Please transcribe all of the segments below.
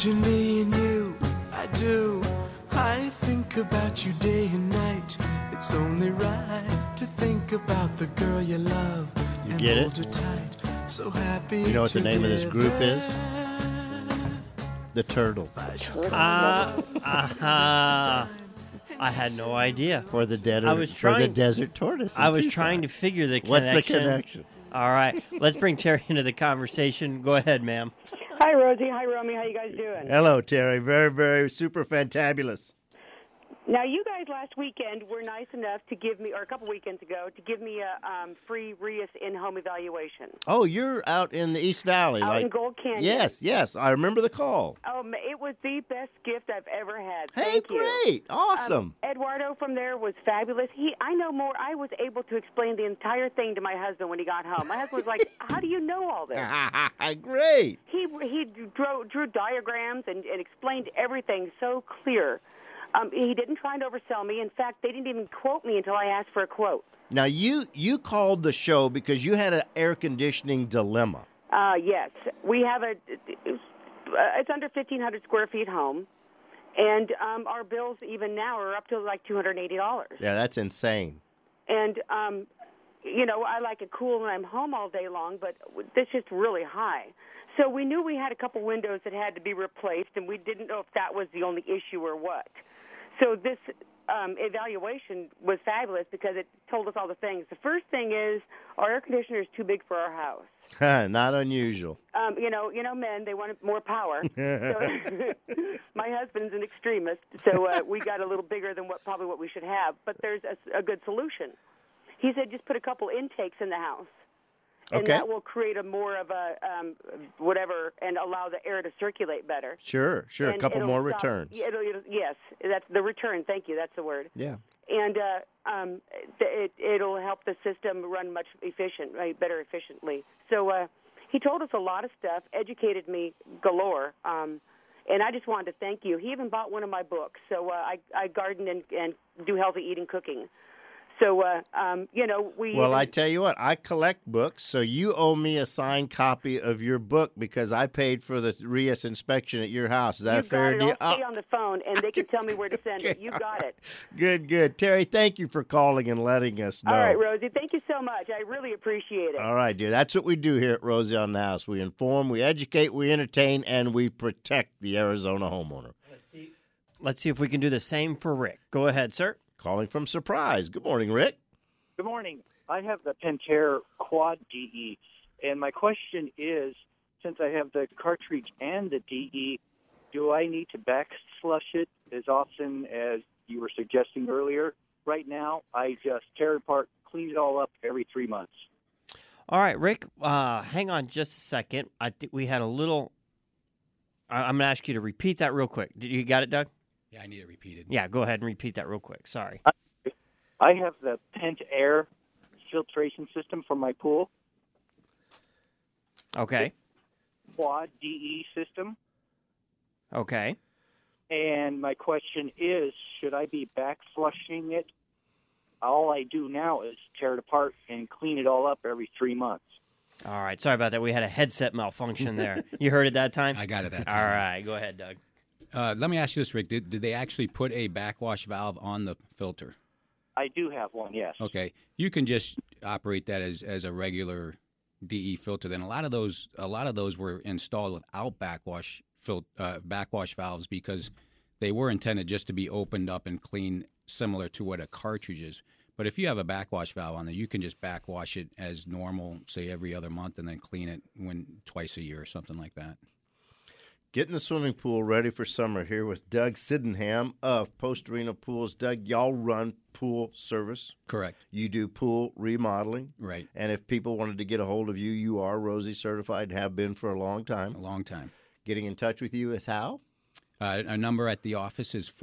Imagining you, I do. I think about you day and night. It's only right to think about the girl you love. You get it? Hold her tight. So happy. You know what the name of this group is? The Turtles. I had no idea. For the desert tortoise. I was trying to figure the connection. What's the connection? All right. Let's bring Terry into the conversation. Go ahead, ma'am. Hi, Rosie. Hi, Romy. How you guys doing? Hello, Terry. Very, very super fantabulous. Now, you guys last weekend were nice enough to give me, or a couple weekends ago, to give me a free RIAS in-home evaluation. Oh, you're out in the East Valley. Out in Gold Canyon. Yes. I remember the call. Oh, it was the best gift I've ever had. Hey, Thank you. great. Awesome. Eduardo from there was fabulous. I know more. I was able to explain the entire thing to my husband when he got home. My husband was like, how do you know all this? Great. He drew diagrams and explained everything so clear. He didn't try and oversell me. In fact, they didn't even quote me until I asked for a quote. Now, you called the show because you had an air conditioning dilemma. Yes. We have it's under 1,500 square feet home, and our bills even now are up to like $280. Yeah, that's insane. And, I like it cool when I'm home all day long, but this is really high. So we knew we had a couple windows that had to be replaced, and we didn't know if that was the only issue or what. So this evaluation was fabulous because it told us all the things. The first thing is our air conditioner is too big for our house. Not unusual. Men, they want more power. So, my husband's an extremist, so we got a little bigger than what we should have. But there's a good solution. He said just put a couple intakes in the house. And that will create a more of a whatever and allow the air to circulate better. Sure. A couple more returns. Yes, that's the return. Thank you. That's the word. Yeah. And it'll help the system run much better efficiently. So he told us a lot of stuff, educated me galore, and I just wanted to thank you. He even bought one of my books. So I garden and do healthy eating cooking. So, Well, I tell you what, I collect books, so you owe me a signed copy of your book because I paid for the RIAS inspection at your house. Is that a fair deal? I'll stay on the phone, and they can tell me where to send it. You got it. Good. Terry, thank you for calling and letting us know. All right, Rosie, thank you so much. I really appreciate it. All right, dear. That's what we do here at Rosie on the House. We inform, we educate, we entertain, and we protect the Arizona homeowner. Let's see if we can do the same for Rick. Go ahead, sir. Calling from Surprise. Good morning, Rick. Good morning. I have the Pentair Quad DE, and my question is, since I have the cartridge and the DE, do I need to back flush it as often as you were suggesting earlier? Right now, I just tear it apart, clean it all up every 3 months. All right, Rick, hang on just a second. I think we had a little I'm going to ask you to repeat that real quick. You got it, Doug? Yeah, I need it repeated. Yeah, go ahead and repeat that real quick. Sorry. I have the Pentair filtration system for my pool. Okay. Quad DE system. Okay. And my question is, should I be back flushing it? All I do now is tear it apart and clean it all up every 3 months. All right. Sorry about that. We had a headset malfunction there. You heard it that time? I got it that time. All right. Go ahead, Doug. Let me ask you this, Rick. Did they actually put a backwash valve on the filter? I do have one, yes. Okay. You can just operate that as a regular DE filter. Then a lot of those were installed without backwash valves because they were intended just to be opened up and cleaned similar to what a cartridge is. But if you have a backwash valve on there, you can just backwash it as normal, say every other month, and then clean it twice a year or something like that. Getting the swimming pool ready for summer here with Doug Sydenham of Post Arena Pools. Doug, y'all run pool service. Correct. You do pool remodeling. Right. And if people wanted to get a hold of you, you are Rosie certified and have been for a long time. A long time. Getting in touch with you is how? Our number at the office is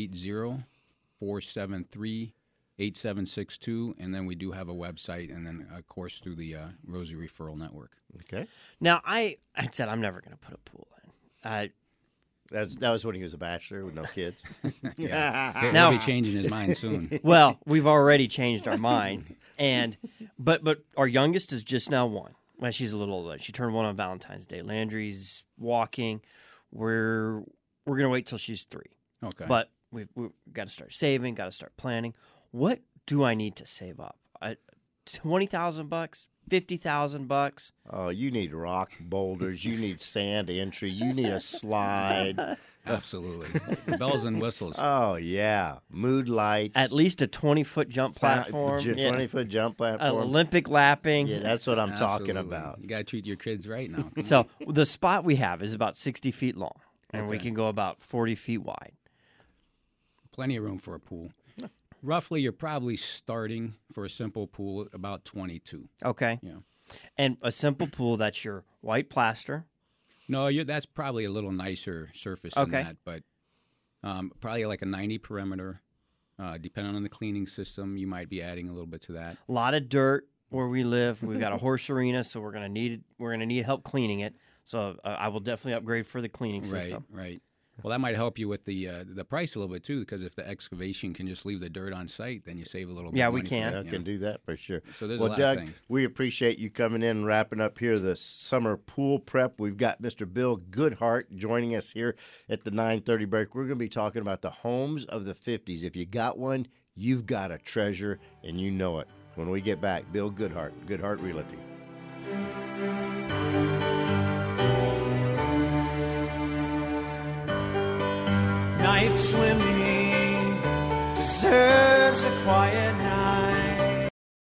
480-473-8762, and then we do have a website, and then, of course, through the Rosie Referral Network. Okay. Now, I said I'm never going to put a pool in. That was when he was a bachelor with no kids. Yeah. Now, he'll be changing his mind soon. Well, we've already changed our mind, but our youngest is just now 1. Well, she's a little older. She turned 1 on Valentine's Day. Landry's walking. we're going to wait till she's 3. Okay. But we've got to start saving, got to start planning. What do I need to save up? $20,000, $50,000. Oh, you need rock boulders. You need sand entry. You need a slide. Absolutely. Bells and whistles. Oh, yeah. Mood lights. At least a 20-foot jump platform. 20-foot jump platform. Olympic lapping. Yeah, that's what I'm talking about. You got to treat your kids right now. So the spot we have is about 60 feet long, and we can go about 40 feet wide. Plenty of room for a pool. Roughly, you're probably starting for a simple pool at about 22. Okay. Yeah. And a simple pool, that's your white plaster. No, that's probably a little nicer surface than that, but probably like a 90 perimeter. Depending on the cleaning system, you might be adding a little bit to that. A lot of dirt where we live. We've got a horse arena, so we're gonna need help cleaning it. So I will definitely upgrade for the cleaning system. Right. Well, that might help you with the price a little bit too, because if the excavation can just leave the dirt on site, then you save a little bit. Yeah, of money we can. I can do that for sure. So there's a lot Doug, of things. We appreciate you coming in and wrapping up here the summer pool prep. We've got Mr. Bill Goodhart joining us here at the 9:30 break. We're going to be talking about the homes of the 50s. If you got one, you've got a treasure, and you know it. When we get back, Bill Goodhart, Goodhart Realty. Night swimming deserves a quiet